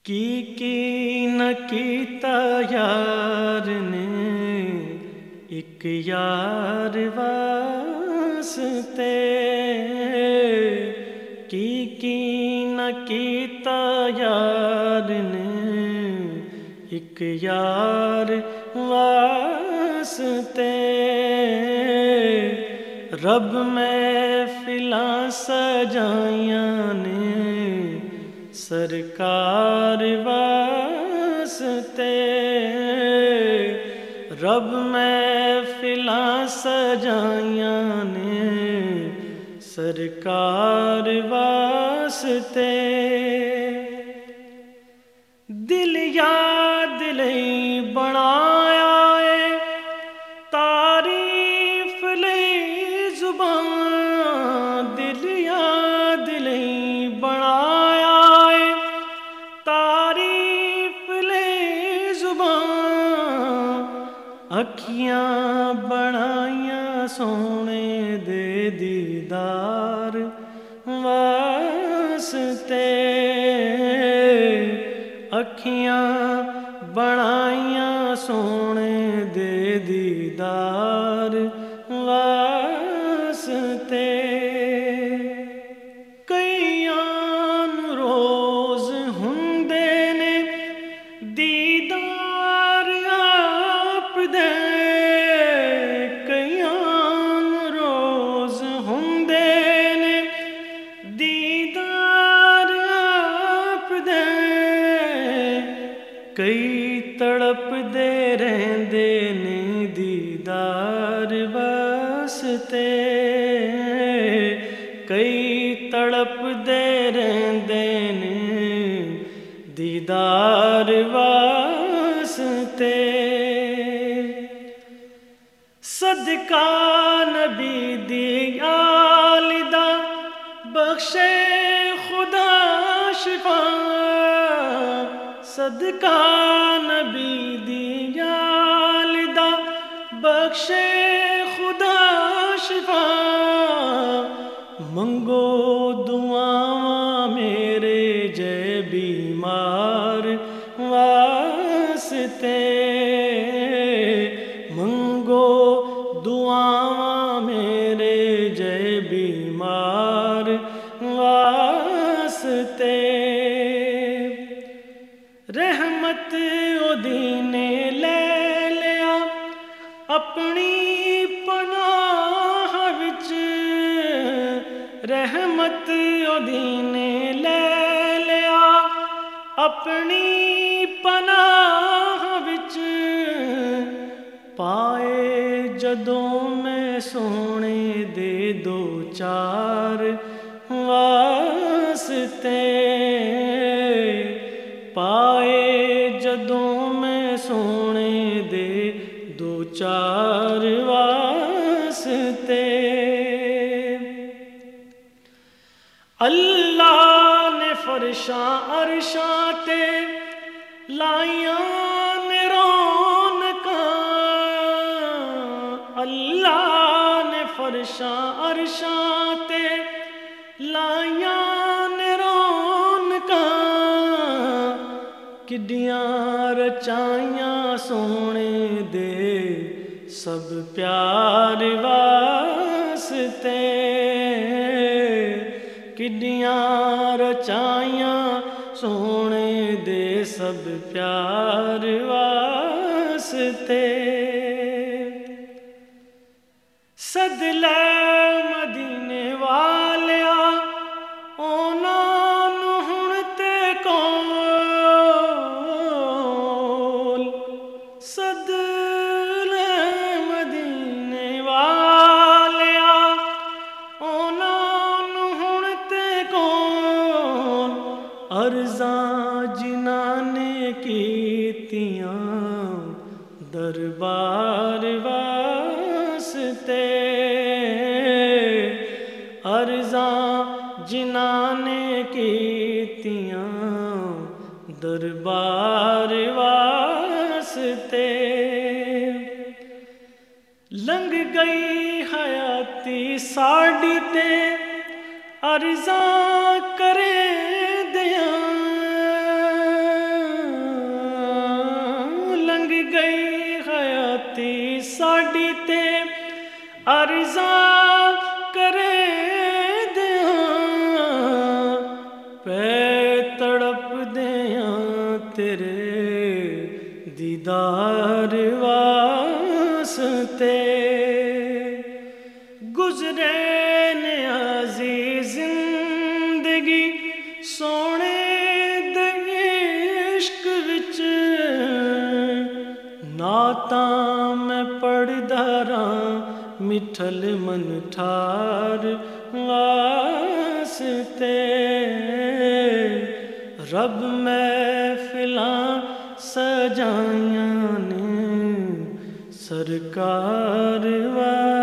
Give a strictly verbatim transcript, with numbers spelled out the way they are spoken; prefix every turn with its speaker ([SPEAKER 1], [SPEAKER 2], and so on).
[SPEAKER 1] کی کی نہ کیتا یار نے ایک یار واسطے، کی کی نہ کیتا یار نے ایک یار واسطے، رب محفلاں سجائیاں نے سرکار واسطے، رب محفلاں سجائیاں نے سرکار واسطے، دل یاد لئی بنایا ہے تعریف لئی زبان، دل یاد لئی بنایا ہے تعریف لئی زبان، اکھیاں بنائیاں سونے دے دیدار واسطے، اکھیاں بنائیاں سونے دے دیدار واسطے، کئیاں نوں روز ہوندے نے دیدار آپ دے، کئیاں نوں روز ہوندے نے دیدار آپ دے، کئی تڑپ دے رہندے نے دیدار واسطے، کئی تڑپ دے رہندے نے دیدار واسطے، صدقہ نبی دی آل دا بخشے خدا شفا، صدقہ نبی دی آل دا بخشے خدا شفا، منگو دعاواں میرے جے بیمار واسطے، منگو دعاواں میرے جے بیمار واسطے، رحمت اودی نے لے لیا اپنی پناہ وچ، رحمت اودی نے لے لیا اپنی پناہ وچ، پائے جدوں میں سونے دے دو چار واسطے، پائے جدوں میں سونے دے دو چار واسطے، اللہ نے فرشاں عرشاں تے لائیاں نے رونقاں، اللہ نے فرشاں عرشاں تے لائیاں نے رونقاں، کڈیاں رچائیاں سونے دے سب پیار واسطے، کڈیاں رچائیاں سونے دے سب پیار واسطے، سد لے مدینے والیا اونا نوں ہن تے کول، سد لے مدینے والیا اونا نوں ہن تے کول، عرضاں جنہاں نے کیتیاں دربار واسطے، عرضاں جنہاں نے کیتیاں دربار واسطے، لنگ گئی حیاتی ساڈی تے عرضاں کرے دیاں हयाती साड़ी ते अर्ज़ा करे दियां पै तड़प दियां तेरे दीदार वास्ते गुज़रे ने अज़ीज़ ज़िंदगी सोने दे इश्क विच नातां मैं पढ़दा रां मिठल मन ठार वास्ते रब महफिलां सजाइयां ने सरकार वास्ते।